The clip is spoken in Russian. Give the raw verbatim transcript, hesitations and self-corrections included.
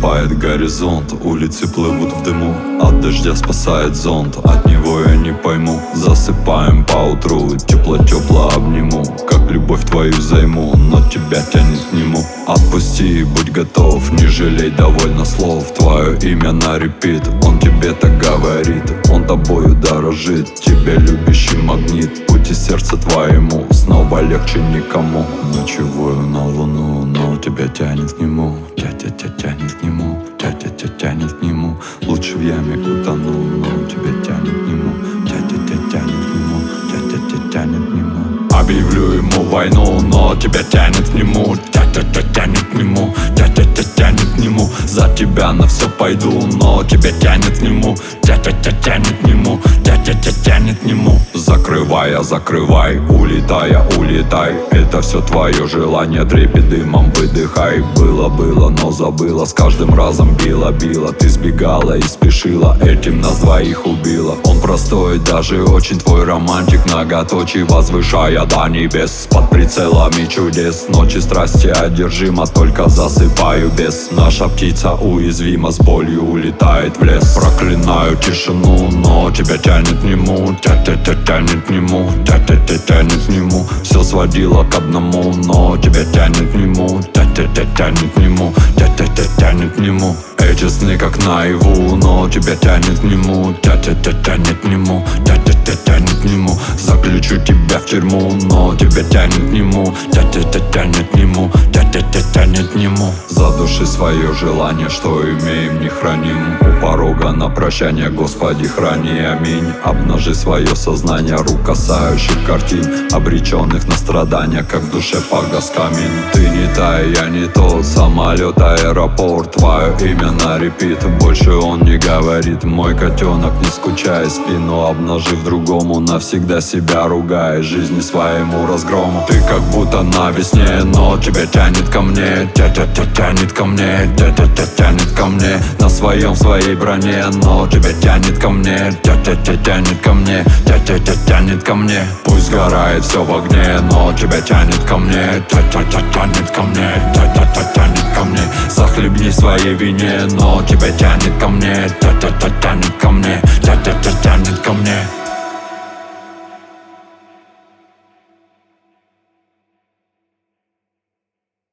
Засыпает горизонт, улицы плывут в дыму. От дождя спасает зонт, от него я не пойму. Засыпаем поутру, тепло-тепло обниму. Как любовь твою займу, но тебя тянет к нему. Отпусти, будь готов, не жалей довольно слов. Твое имя на репит, он тебе так говорит. Он тобою дорожит, тебя любящий магнит. Пути сердца твоему, снова легче никому. Ночевую на луну, но тебя тянет к нему. Тя-тя-тя тянет к нему, тя-тя-тя тянет к нему. Лучше в яме утону, но тебя тянет к нему. Тя-тя-тя тянет к нему, тя-тя-тя тянет к нему. Объявлю ему войну, но тебя тянет к нему. Тя-тя-тя тянет к нему, тя-тя-тя тянет к нему. За тебя на все пойду, но тебя тянет к нему. Тя-тя-тя тянет к нему, тя-тя-тя тянет к нему. Закрывая, закрывай, улетая, улетай. Это все твое желание, трепет дымом выдыхай. Было, было, но забыла, с каждым разом била, била. Ты сбегала и спешила, этим нас двоих убила. Он простой, даже очень твой романтик, многоточий возвышая до небес. Под прицелами чудес, ночи страсти одержима, только засыпаю без. Наша птица уязвима, с болью улетает в лес. Проклинаю тишину, но тебя тянет к нему. Тя-тя-тя тянет к нему, тя-тя-тя тянет к нему. Все сводило к одному, но тебя тянет к нему. Тя-тя-тя тянет к нему, тя-тя-тя тянет к нему. Эти сны как наяву, но тебя тянет к нему. Тя-тя-тя тянет к нему, тя-тя-тя тянет к нему. Заключу тебя в тюрьму, но тебя тянет к нему. Тя-тя-тя тянет к нему, тя-тя-тя тянет к нему. За души свое желание, что имеем, не храним. У порога на прощание, Господи, храни, аминь. Обнажи свое сознание, рук касающих картин, обреченных на страдания, как в душе погас камин. Ты не та, я не тот, самолет, аэропорт. Твое имя на репит, больше он не говорит. Мой котенок, не скучай, спину обнажив другому, навсегда себя ругай, жизни своему разгрому. Ты как будто на весне, но тебя тянет ко мне. Тя-тя-тя тянет ко мне, тя-тя-тя тянет ко мне. На своем, своей броне, но тебя тянет ко мне. Тя-тя-тя тянет ко мне, тя-тя-тя тянет ко мне. Пусть сгорает все в огне, но тебя тянет ко мне. Тя-тя-тя тянет ко мне, тя-тя-тя тянет ко мне. Захлебни в своей вине, но тебя тянет ко мне. Тя-тя-тя тянет ко мне, тя-тя-тя тянет ко мне.